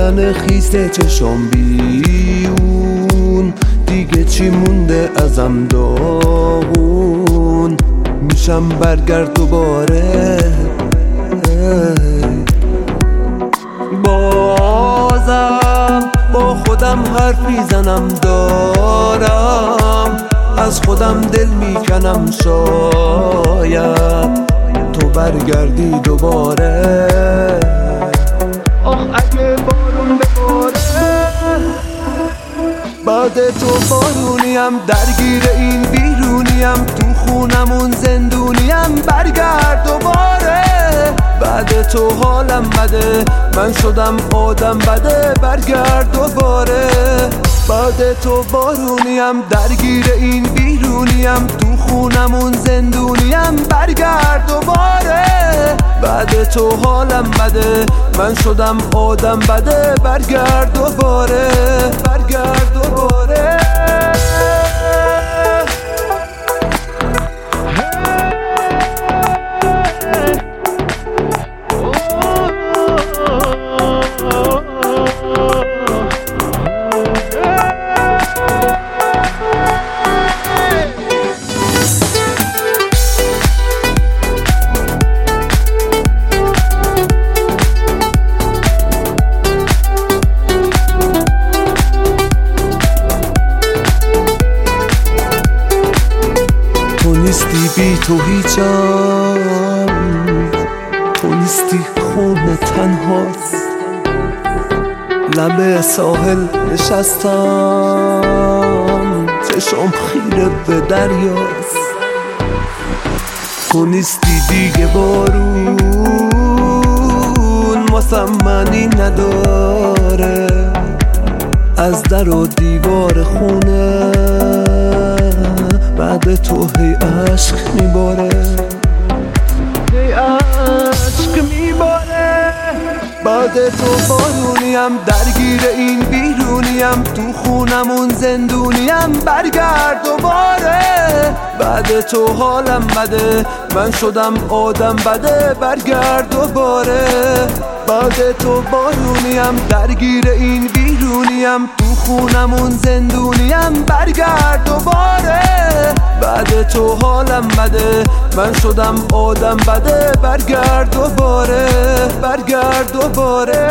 دیدن خیس چشام بیون، دیگه چی مونده ازم داغون، میشم برگرد دوباره. بازم با خودم حرف میزنم، دارم از خودم دل میکنم، شاید تو برگردی دوباره. آخ اگه بارون بباره، بعد تو بارونیم، درگیر این بیرونیم، تو خونمون زندونیم، برگرد دوباره. بعد تو حالم بده، من شدم آدم بده، برگرد دوباره. بعد تو بارونیم، درگیر این بیرونیم، تو خونمون زندونیم، برگرد دوباره. بعد تو حالم بده، من شدم آدم بده، برگرد دوباره، برگرد دوباره. تو نیستی بی تو هیچم، تو نیستی خونه تنهاست، لب ساحل نشستم، چشم خیره به دریاست. تو نیستی دیگه بارون، واسم معنی نداره، از در و دیوار خونه بعد تو هی عشق میباره، هی عشق میباره. بعد تو بارونیم، درگیر این بیرونیم، تو خونمون زندونیم، برگرد دوباره. بعد تو حالم بده، من شدم آدم بده، برگرد دوباره. بعد تو بارونیم، درگیر این بیرونیم، تو خونمون زندونیم، برگرد دوباره. بعد تو حالم بده، من شدم آدم بده، برگرد دوباره، برگرد دوباره.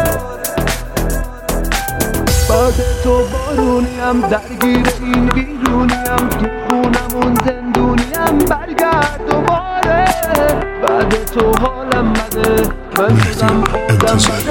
بعد تو بارونیم، درگیر این بیرونیم، تو خونمون زندونیم، برگرد دوباره. بعد تو حالم بده، من شدم آدم بده.